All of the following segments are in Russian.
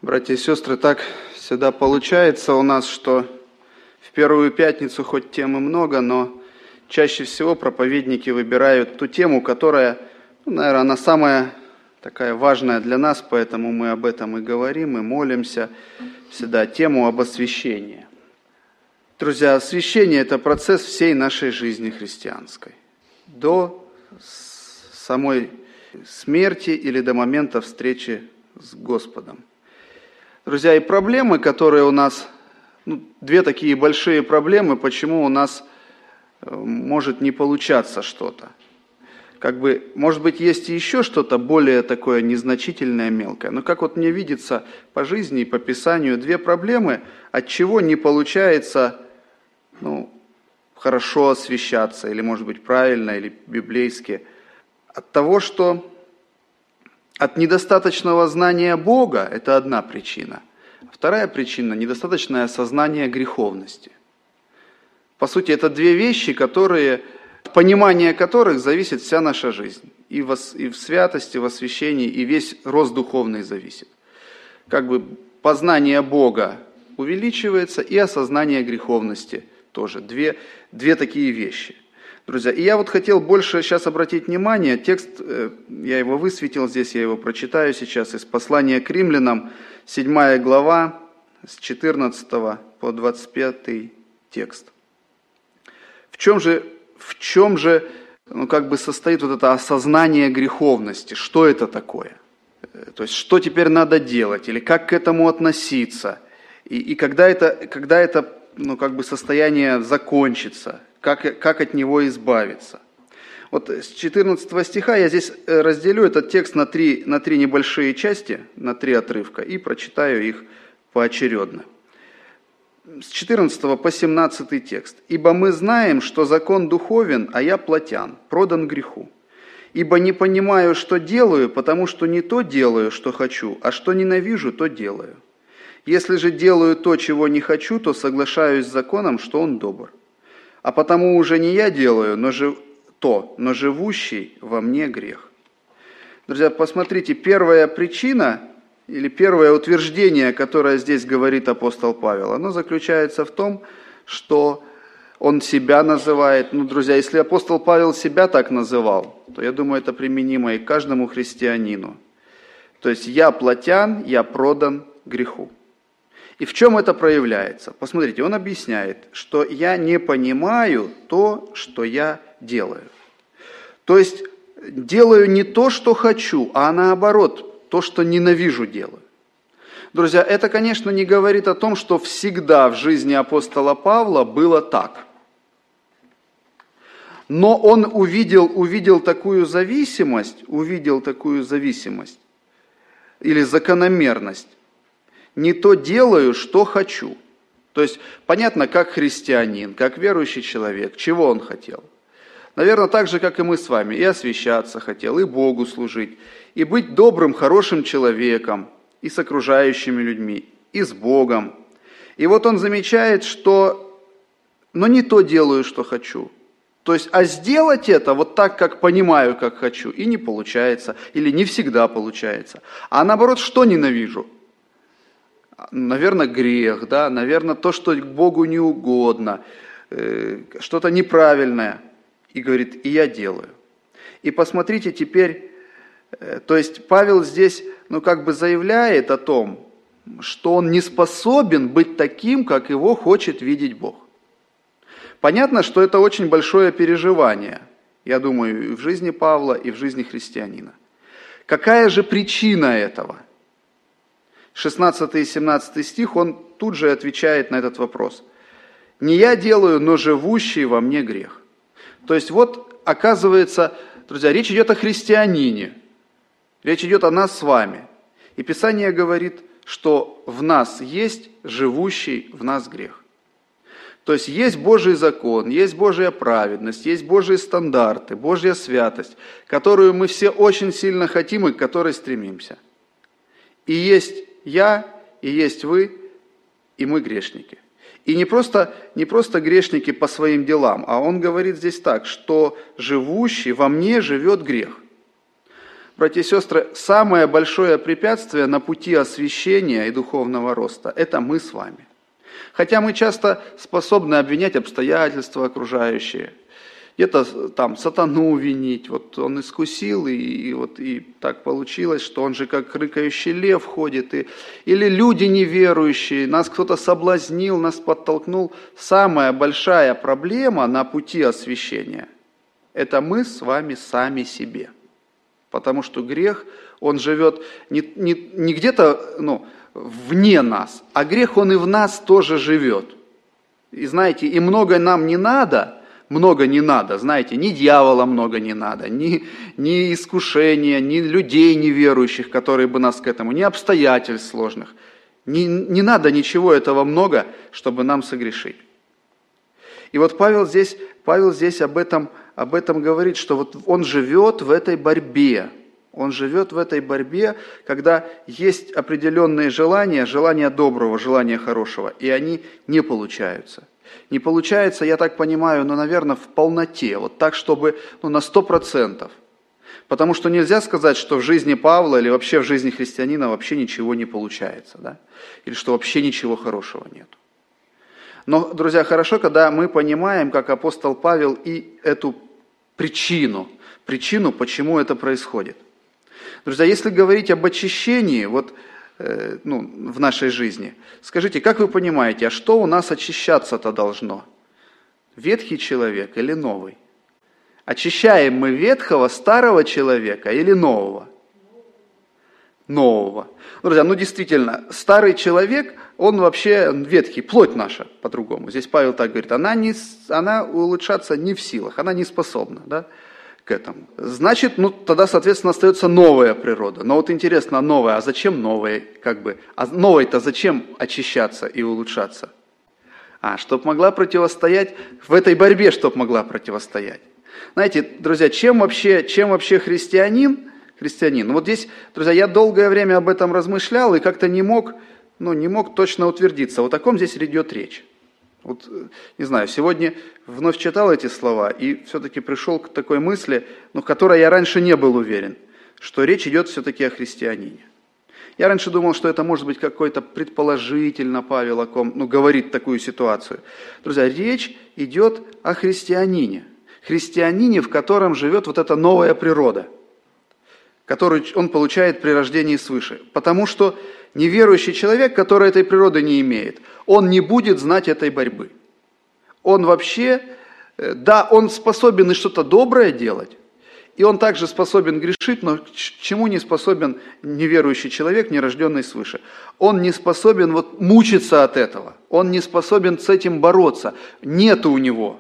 Братья и сестры, так всегда получается у нас, что в первую пятницу хоть темы много, но чаще всего проповедники выбирают ту тему, которая, наверное, она самая такая важная для нас, поэтому мы об этом и говорим, и молимся всегда, тему об освящении. Друзья, освящение – это процесс всей нашей жизни христианской. До самой смерти или до момента встречи с Господом. Друзья, и проблемы, которые у нас, две такие большие проблемы, почему у нас может не получаться что-то. Может быть, есть и еще что-то более такое незначительное, мелкое. Но как вот мне видится по жизни и по Писанию, две проблемы, от чего не получается, хорошо освящаться, или, может быть, правильно, или библейски. От того, что от недостаточного знания Бога – это одна причина. Вторая причина – недостаточное осознание греховности. По сути, это две вещи, от понимания которых зависит вся наша жизнь. И в святости, в освящении, и весь рост духовный зависит. Познание Бога увеличивается, и осознание греховности тоже. Две такие вещи. Друзья, и я хотел больше сейчас обратить внимание, текст, я его высветил здесь, я его прочитаю сейчас, из послания к римлянам, 7 глава, с 14 по 25 текст. В чем же состоит это осознание греховности, что это такое? То есть, что теперь надо делать, или как к этому относиться, и когда это состояние закончится, как от него избавиться. С 14 стиха я здесь разделю этот текст на три небольшие части, на 3 отрывка, и прочитаю их поочередно. С 14 по 17 текст. «Ибо мы знаем, что закон духовен, а я плотян, продан греху. Ибо не понимаю, что делаю, потому что не то делаю, что хочу, а что ненавижу, то делаю. Если же делаю то, чего не хочу, то соглашаюсь с законом, что он добр. А потому уже не я делаю, но живущий во мне грех». Друзья, посмотрите, первая причина или первое утверждение, которое здесь говорит апостол Павел, оно заключается в том, что он себя называет. Друзья, если апостол Павел себя так называл, то я думаю, это применимо и к каждому христианину. То есть я плотян, я продан греху. И в чем это проявляется? Посмотрите, он объясняет, что я не понимаю то, что я делаю. То есть делаю не то, что хочу, а наоборот, то, что ненавижу делаю. Друзья, это, конечно, не говорит о том, что всегда в жизни апостола Павла было так. Но он увидел такую зависимость или закономерность. Не то делаю, что хочу. То есть, понятно, как христианин, как верующий человек, чего он хотел. Наверное, так же, как и мы с вами, и освящаться хотел, и Богу служить, и быть добрым, хорошим человеком, и с окружающими людьми, и с Богом. И он замечает, что, но не то делаю, что хочу. То есть, а сделать это так, как понимаю, как хочу, и не получается, или не всегда получается. А наоборот, что ненавижу? Наверное, грех, наверное, то, что Богу не угодно, что-то неправильное. И говорит, и я делаю. И посмотрите теперь, то есть Павел здесь, заявляет о том, что он не способен быть таким, как его хочет видеть Бог. Понятно, что это очень большое переживание, я думаю, и в жизни Павла, и в жизни христианина. Какая же причина этого? 16 и 17 стих, он тут же отвечает на этот вопрос. «Не я делаю, но живущий во мне грех». То есть оказывается, друзья, речь идет о христианине, речь идет о нас с вами. И Писание говорит, что в нас есть живущий в нас грех. То есть есть Божий закон, есть Божья праведность, есть Божьи стандарты, Божья святость, которую мы все очень сильно хотим и к которой стремимся. И есть я, и есть вы, и мы грешники. И не просто грешники по своим делам, а он говорит здесь так, что живущий во мне живет грех. Братья и сестры, самое большое препятствие на пути освящения и духовного роста – это мы с вами. Хотя мы часто способны обвинять обстоятельства окружающие, где-то там сатану винить, вот он искусил, и так получилось, что он же как рыкающий лев ходит, или люди неверующие, нас кто-то соблазнил, нас подтолкнул. Самая большая проблема на пути освящения – это мы с вами сами себе. Потому что грех, он живет не где-то вне нас, а грех, он и в нас тоже живет. И знаете, и много нам не надо, знаете, ни дьявола много не надо, ни искушения, ни людей неверующих, которые бы нас к этому, ни обстоятельств сложных. Не надо ничего этого много, чтобы нам согрешить. И вот Павел здесь об этом говорит, что вот он живет в этой борьбе. Он живет в этой борьбе, когда есть определенные желания доброго, желания хорошего, и они не получаются. Не получается, я так понимаю, наверное, в полноте, вот так, чтобы на 100%. Потому что нельзя сказать, что в жизни Павла или вообще в жизни христианина вообще ничего не получается, да? Или что вообще ничего хорошего нет. Но, друзья, хорошо, когда мы понимаем, как апостол Павел, и эту причину, почему это происходит. Друзья, если говорить об очищении в нашей жизни, скажите, как вы понимаете, а что у нас очищаться-то должно? Ветхий человек или новый? Очищаем мы ветхого, старого человека или нового? Нового. Друзья, действительно, старый человек, он вообще ветхий, плоть наша по-другому. Здесь Павел так говорит, она улучшаться не в силах, она не способна, да, к этому. Значит, тогда, соответственно, остается новая природа. Но вот интересно, новая, а зачем новая, а новой-то зачем очищаться и улучшаться? Чтоб могла противостоять, в этой борьбе, чтоб могла противостоять. Знаете, друзья, чем вообще христианин? Вот здесь, друзья, я долгое время об этом размышлял и как-то не мог точно утвердиться. Вот о ком здесь идет речь. Вот, не знаю, сегодня вновь читал эти слова и все-таки пришел к такой мысли, в которой я раньше не был уверен, что речь идет все-таки о христианине. Я раньше думал, что это может быть какой-то предположительно Павел о ком, говорит такую ситуацию. Друзья, речь идет о христианине. Христианине, в котором живет вот эта новая природа, которую он получает при рождении свыше. Потому что неверующий человек, который этой природы не имеет, он не будет знать этой борьбы. Он вообще, он способен и что-то доброе делать, и он также способен грешить, но к чему не способен неверующий человек, не рожденный свыше? Он не способен мучиться от этого, он не способен с этим бороться. Нету у него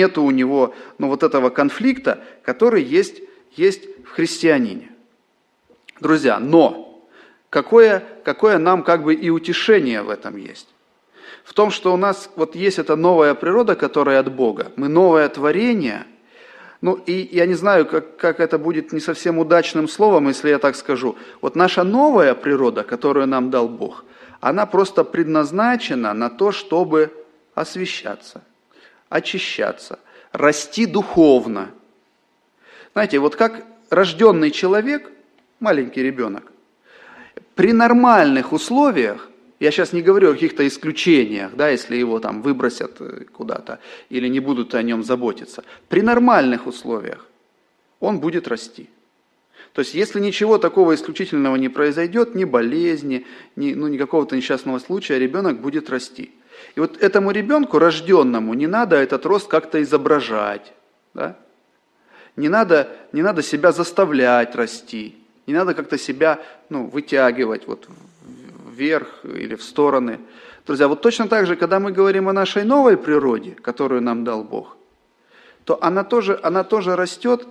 этого конфликта, который есть в христианине. Друзья, но какое нам и утешение в этом есть? В том, что у нас есть эта новая природа, которая от Бога. Мы новое творение. И я не знаю, как это будет не совсем удачным словом, если я так скажу. Наша новая природа, которую нам дал Бог, она просто предназначена на то, чтобы освящаться, очищаться, расти духовно. Знаете, как рожденный человек, маленький ребенок, при нормальных условиях, я сейчас не говорю о каких-то исключениях, если его выбросят куда-то или не будут о нем заботиться, при нормальных условиях он будет расти. То есть, если ничего такого исключительного не произойдет, ни болезни, ни какого-то несчастного случая, ребенок будет расти. И этому ребенку, рожденному, не надо этот рост как-то изображать, да? Не надо себя заставлять расти. Не надо как-то себя вытягивать вверх или в стороны. Друзья, точно так же, когда мы говорим о нашей новой природе, которую нам дал Бог, то она тоже растет,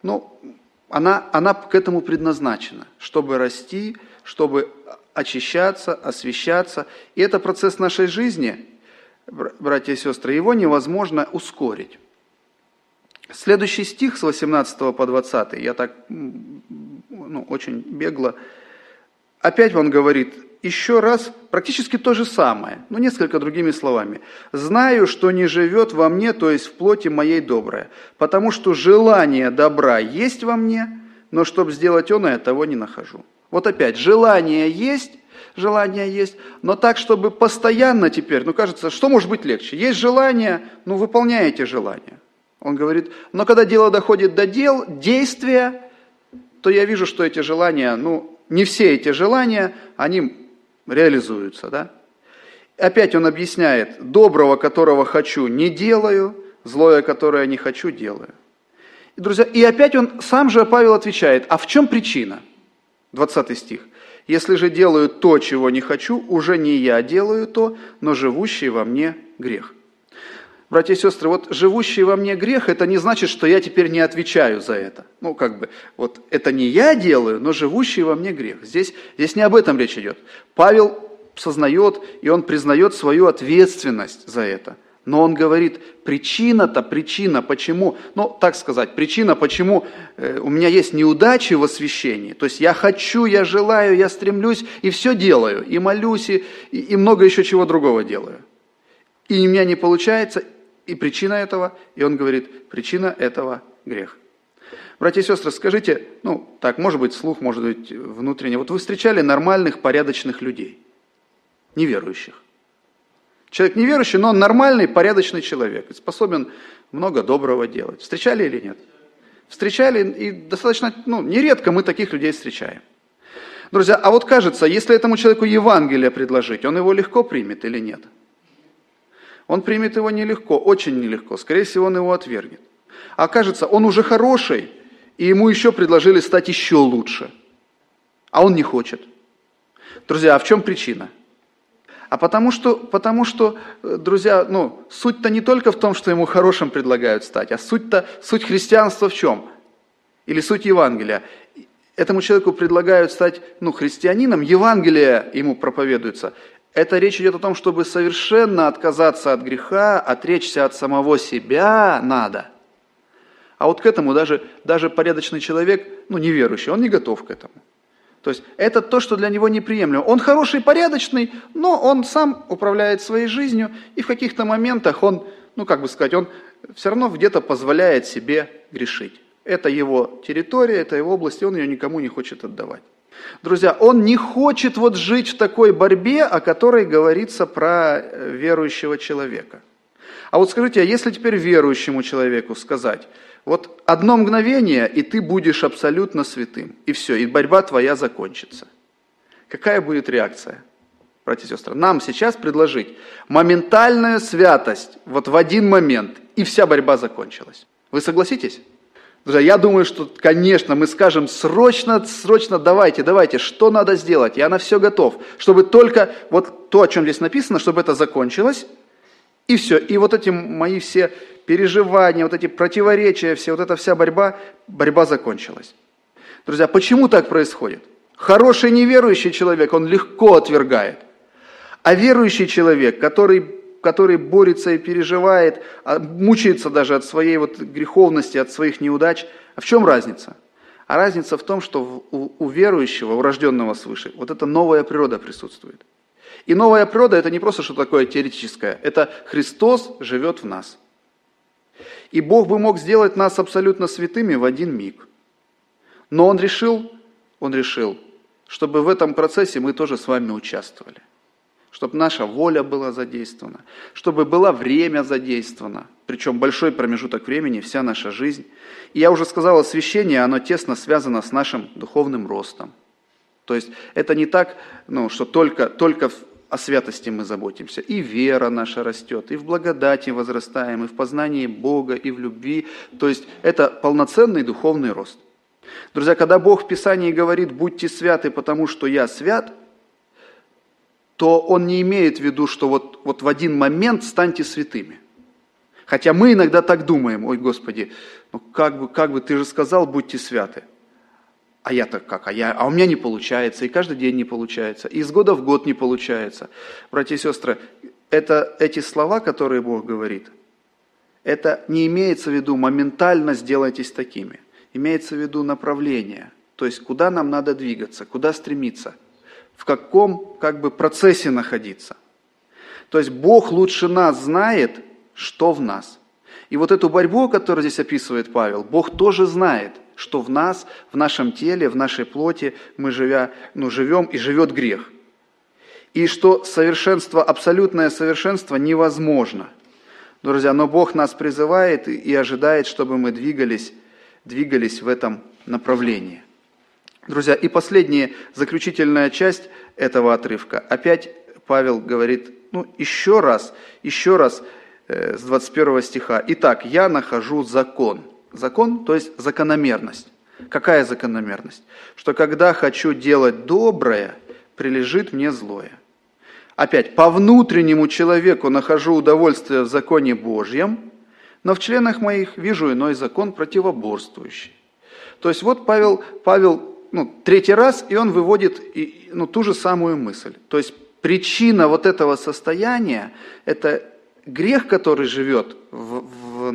она к этому предназначена, чтобы расти, чтобы очищаться, освящаться. И это процесс нашей жизни, братья и сестры, его невозможно ускорить. Следующий стих с 18 по 20, я так очень бегло. Опять он говорит еще раз практически то же самое, но несколько другими словами. «Знаю, что не живет во мне, то есть в плоти моей доброе, потому что желание добра есть во мне, но чтобы сделать оное, того не нахожу. Вот опять, желание есть, но так, чтобы постоянно теперь, кажется, что может быть легче? Есть желание, выполняйте желание. Он говорит, но когда дело доходит до дел, действия, то я вижу, что эти желания, не все эти желания, они реализуются, да? Опять он объясняет, доброго, которого хочу, не делаю, злое, которое не хочу, делаю. И, друзья, и опять он, сам же Павел отвечает, а в чем причина? 20 стих. Если же делаю то, чего не хочу, уже не я делаю то, но живущий во мне грех. Братья и сестры, вот живущий во мне грех, это не значит, что я теперь не отвечаю за это. Это не я делаю, но живущий во мне грех. Здесь не об этом речь идет. Павел сознает и он признает свою ответственность за это. Но он говорит, причина, почему, причина, почему у меня есть неудачи в освящении. То есть я хочу, я желаю, я стремлюсь и все делаю, и молюсь, и много еще чего другого делаю. И у меня не получается, и причина этого, и он говорит, причина этого грех. Братья и сестры, скажите, может быть вслух, может быть внутренне, вот вы встречали нормальных, порядочных людей, неверующих? Человек неверующий, но он нормальный, порядочный человек, и способен много доброго делать. Встречали или нет? Встречали, и достаточно, нередко мы таких людей встречаем. Друзья, а вот кажется, если этому человеку Евангелие предложить, он его легко примет или нет? Он примет его нелегко, очень нелегко, скорее всего, он его отвергнет. А кажется, он уже хороший, и ему еще предложили стать еще лучше, а он не хочет. Друзья, а в чем причина? А потому что, друзья, суть-то не только в том, что ему хорошим предлагают стать, а суть христианства в чем? Или суть Евангелия? Этому человеку предлагают стать, христианином, Евангелие ему проповедуется. Это речь идет о том, чтобы совершенно отказаться от греха, отречься от самого себя надо. А вот к этому даже порядочный человек, неверующий, он не готов к этому. То есть это то, что для него неприемлемо. Он хороший, порядочный, но он сам управляет своей жизнью, и в каких-то моментах он все равно где-то позволяет себе грешить. Это его территория, это его область, и он ее никому не хочет отдавать. Друзья, он не хочет жить в такой борьбе, о которой говорится про верующего человека. А вот скажите, а если теперь верующему человеку сказать, одно мгновение, и ты будешь абсолютно святым, и все, и борьба твоя закончится. Какая будет реакция, братья и сестры? Нам сейчас предложить моментальную святость, в один момент, и вся борьба закончилась. Вы согласитесь? Друзья, я думаю, что, конечно, мы скажем срочно, давайте, что надо сделать? Я на все готов, чтобы только то, о чем здесь написано, чтобы это закончилось, и все. И эти мои все переживания, эти противоречия, эта вся борьба закончилась. Друзья, почему так происходит? Хороший неверующий человек, он легко отвергает. А верующий человек, который борется и переживает, мучается даже от своей греховности, от своих неудач. А в чем разница? А разница в том, что у верующего, у рожденного свыше, эта новая природа присутствует. И новая природа – это не просто что-то такое теоретическое, это Христос живет в нас. И Бог бы мог сделать нас абсолютно святыми в один миг. Но Он решил, чтобы в этом процессе мы тоже с вами участвовали. Чтобы наша воля была задействована, чтобы было время задействовано, причем большой промежуток времени, вся наша жизнь. И я уже сказал, освящение, оно тесно связано с нашим духовным ростом. То есть это не так, что только о святости мы заботимся. И вера наша растет, и в благодати возрастаем, и в познании Бога, и в любви. То есть это полноценный духовный рост. Друзья, когда Бог в Писании говорит «будьте святы, потому что я свят», то Он не имеет в виду, что в один момент станьте святыми. Хотя мы иногда так думаем: ой, Господи, как бы ты же сказал, будьте святы. А я-то как? А у меня не получается, и каждый день не получается, и из года в год не получается. Братья и сестры, эти слова, которые Бог говорит, это не имеется в виду моментально сделайтесь такими. Имеется в виду направление, то есть куда нам надо двигаться, куда стремиться, в каком процессе находиться. То есть Бог лучше нас знает, что в нас. И эту борьбу, которую здесь описывает Павел, Бог тоже знает, что в нас, в нашем теле, в нашей плоти мы живем и живет грех. И что совершенство, абсолютное совершенство невозможно. Друзья, но Бог нас призывает и ожидает, чтобы мы двигались в этом направлении. Друзья, и последняя, заключительная часть этого отрывка. Опять Павел говорит, еще раз, с 21 стиха. «Итак, я нахожу закон». Закон, то есть закономерность. Какая закономерность? Что когда хочу делать доброе, прилежит мне злое. Опять, по внутреннему человеку нахожу удовольствие в законе Божьем, но в членах моих вижу иной закон противоборствующий. То есть вот Павел третий раз, и он выводит ту же самую мысль. То есть причина вот этого состояния – это грех, который живет в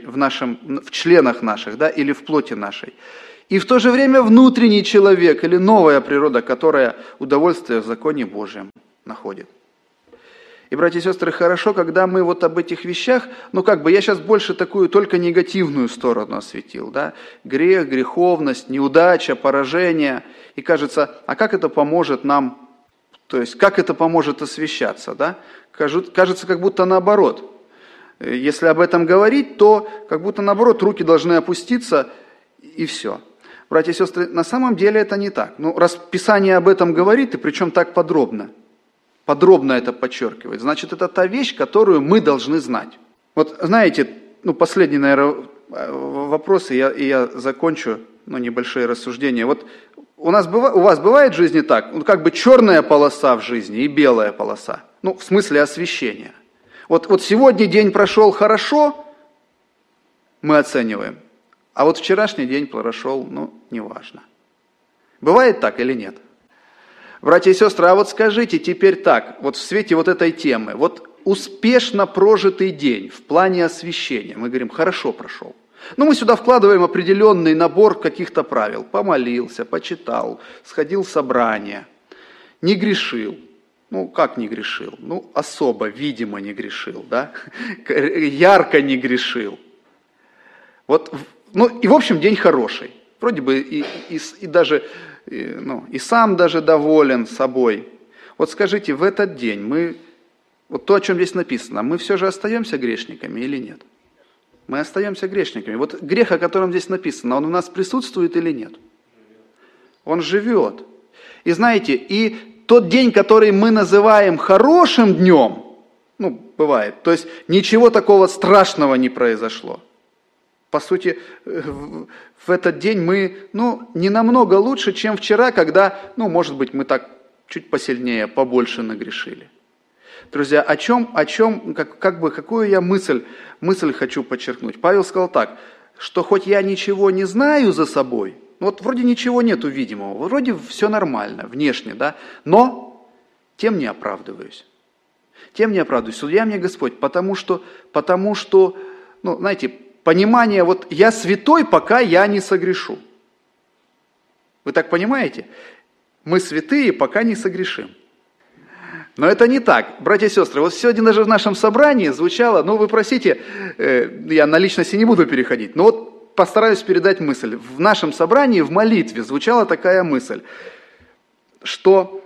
членах наших, да, или в плоти нашей. И в то же время внутренний человек или новая природа, которая удовольствие в законе Божьем находит. И, братья и сестры, хорошо, когда мы вот об этих вещах, я сейчас больше такую только негативную сторону осветил, да, грех, греховность, неудача, поражение, и кажется, а как это поможет нам, то есть как это поможет освящаться, да, кажется, как будто наоборот. Если об этом говорить, то как будто наоборот руки должны опуститься и все. Братья и сестры, на самом деле это не так. Раз Писание об этом говорит, и причем так подробно это подчеркивает, значит, это та вещь, которую мы должны знать. Вот знаете, последний, наверное, вопрос, и я закончу, небольшие рассуждения. Вот у вас бывает в жизни так, черная полоса в жизни и белая полоса, в смысле освящения. Вот сегодня день прошел хорошо, мы оцениваем, а вот вчерашний день прошел, неважно. Бывает так или нет? Братья и сестры, а вот скажите теперь так, вот в свете вот этой темы, вот успешно прожитый день в плане освящения, мы говорим, хорошо прошел. Мы сюда вкладываем определенный набор каких-то правил. Помолился, почитал, сходил в собрание, не грешил. Как не грешил? Особо, видимо, не грешил, да? Ярко не грешил. И в общем день хороший. Вроде бы и даже... и сам даже доволен собой. Вот скажите, в этот день вот то, о чем здесь написано, мы все же остаемся грешниками или нет? Мы остаемся грешниками. Вот грех, о котором здесь написано, он у нас присутствует или нет? Он живет. И знаете, и тот день, который мы называем хорошим днем, бывает, то есть ничего такого страшного не произошло. По сути, в этот день мы, не намного лучше, чем вчера, когда, может быть, мы так чуть посильнее, побольше нагрешили. Друзья, какую я мысль хочу подчеркнуть. Павел сказал так, что хоть я ничего не знаю за собой, вроде ничего нету видимого, вроде все нормально, внешне, да, но тем не оправдываюсь. Судья мне Господь, потому что, знаете, понимание, я святой, пока я не согрешу. Вы так понимаете? Мы святые, пока не согрешим. Но это не так. Братья и сестры, вот сегодня даже в нашем собрании звучало, вы простите, я на личности не буду переходить, но постараюсь передать мысль. В нашем собрании, в молитве звучала такая мысль, что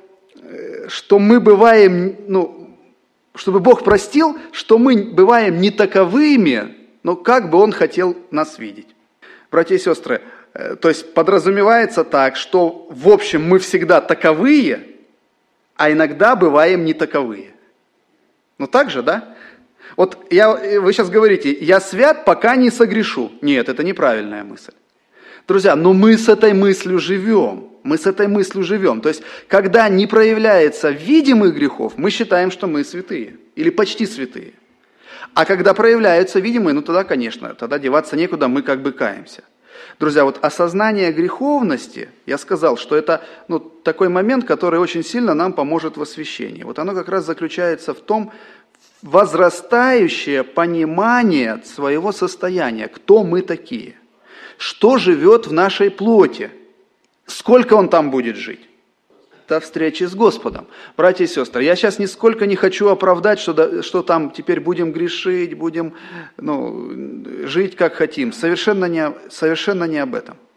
мы бываем, чтобы Бог простил, что мы бываем не таковыми, но как бы Он хотел нас видеть. Братья и сестры, то есть подразумевается так, что в общем мы всегда таковые, а иногда бываем не таковые. Так же, да? Вы сейчас говорите, я свят, пока не согрешу. Нет, это неправильная мысль. Друзья, но мы с этой мыслью живем. То есть, когда не проявляется видимых грехов, мы считаем, что мы святые. Или почти святые. А когда проявляются видимые, тогда, конечно, тогда деваться некуда, мы как бы каемся. Друзья, осознание греховности, я сказал, что это такой момент, который очень сильно нам поможет в освящении. Оно как раз заключается в том, возрастающее понимание своего состояния, кто мы такие, что живет в нашей плоти, сколько он там будет жить. До встречи с Господом. Братья и сестры, я сейчас нисколько не хочу оправдать, что там теперь будем грешить, будем жить как хотим. Совершенно не об этом.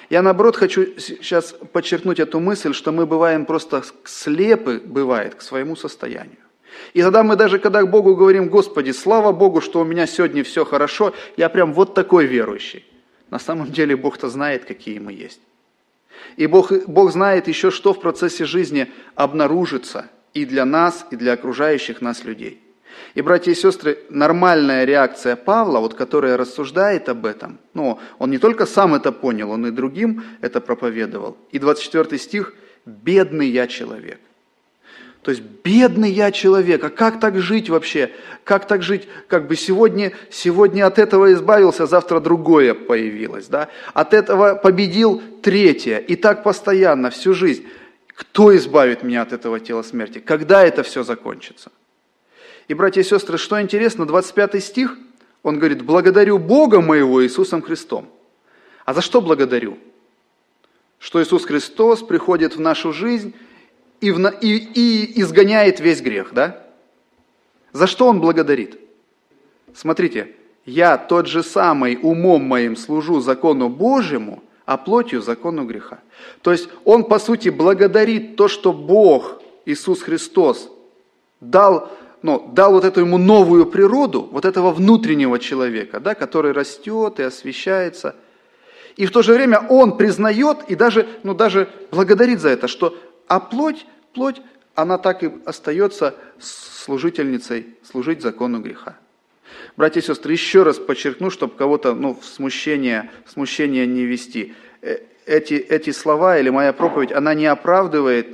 Я, наоборот, хочу сейчас подчеркнуть эту мысль, что мы бываем просто слепы, бывает, к своему состоянию. И тогда мы даже, когда к Богу говорим: Господи, слава Богу, что у меня сегодня все хорошо, я прям вот такой верующий. На самом деле Бог-то знает, какие мы есть. И Бог знает еще, что в процессе жизни обнаружится и для нас, и для окружающих нас людей. И, братья и сестры, нормальная реакция Павла, вот, которая рассуждает об этом, он не только сам это понял, он и другим это проповедовал. И 24 стих: «Бедный я человек». То есть, бедный я человек, а как так жить вообще? Как так жить? Как бы сегодня от этого избавился, завтра другое появилось, да? От этого победил третье, и так постоянно, всю жизнь. Кто избавит меня от этого тела смерти? Когда это все закончится? И, братья и сестры, что интересно, 25 стих, он говорит: «Благодарю Бога моего Иисусом Христом». А за что благодарю? Что Иисус Христос приходит в нашу жизнь и изгоняет весь грех, да? За что Он благодарит? Смотрите, «Я тот же самый умом моим служу закону Божьему, а плотью закону греха». То есть Он, по сути, благодарит то, что Бог, Иисус Христос, дал вот эту ему новую природу, вот этого внутреннего человека, да, который растет и освящается. И в то же время Он признает и даже благодарит за это, что плоть, она так и остается служительницей, служить закону греха. Братья и сестры, еще раз подчеркну, чтобы кого-то в смущение не ввести. Эти слова или моя проповедь, она не оправдывает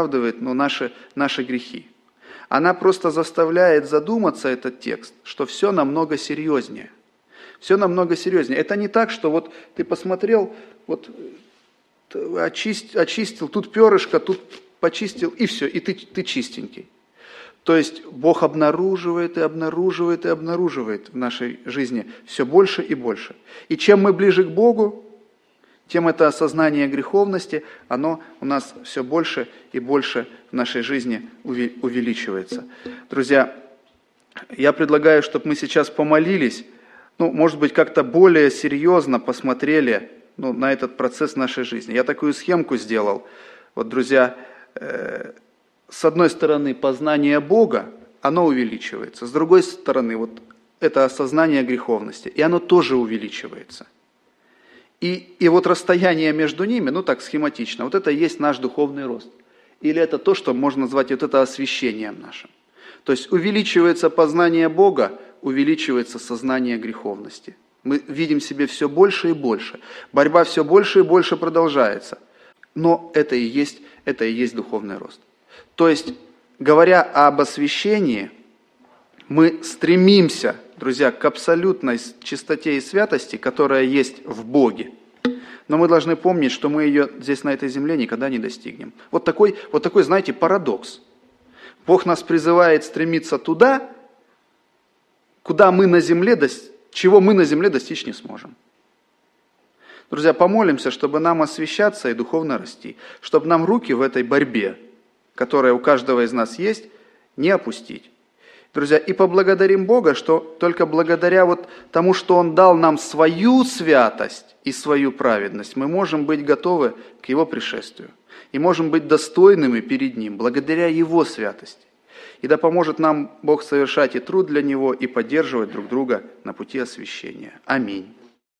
наши грехи. Она просто заставляет задуматься, этот текст, что все намного серьезнее. Все намного серьезнее. Это не так, что вот ты посмотрел, вот очистил, тут перышко, тут почистил, и все, и ты чистенький. То есть Бог обнаруживает в нашей жизни все больше и больше. И чем мы ближе к Богу, тем это осознание греховности, оно у нас все больше и больше в нашей жизни увеличивается. Друзья, я предлагаю, чтобы мы сейчас помолились, может быть, как-то более серьезно посмотрели на этот процесс нашей жизни. Я такую схемку сделал. Вот, друзья, с одной стороны, познание Бога, оно увеличивается. С другой стороны, вот это осознание греховности, и оно тоже увеличивается. И вот расстояние между ними, так схематично, вот это и есть наш духовный рост. Или это то, что можно назвать вот это освящением нашим. То есть увеличивается познание Бога, увеличивается сознание греховности. Мы видим в себе все больше и больше. Борьба все больше и больше продолжается. Но это и есть духовный рост. То есть, говоря об освящении, мы стремимся, друзья, к абсолютной чистоте и святости, которая есть в Боге. Но мы должны помнить, что мы ее здесь, на этой земле, никогда не достигнем. Вот такой, знаете, парадокс. Бог нас призывает стремиться туда, чего мы на земле достичь не сможем. Друзья, помолимся, чтобы нам освящаться и духовно расти, чтобы нам руки в этой борьбе, которая у каждого из нас есть, не опустить. Друзья, и поблагодарим Бога, что только благодаря тому, что Он дал нам свою святость и свою праведность, мы можем быть готовы к Его пришествию и можем быть достойными перед Ним, благодаря Его святости. И да поможет нам Бог совершать и труд для Него, и поддерживать друг друга на пути освящения. Аминь.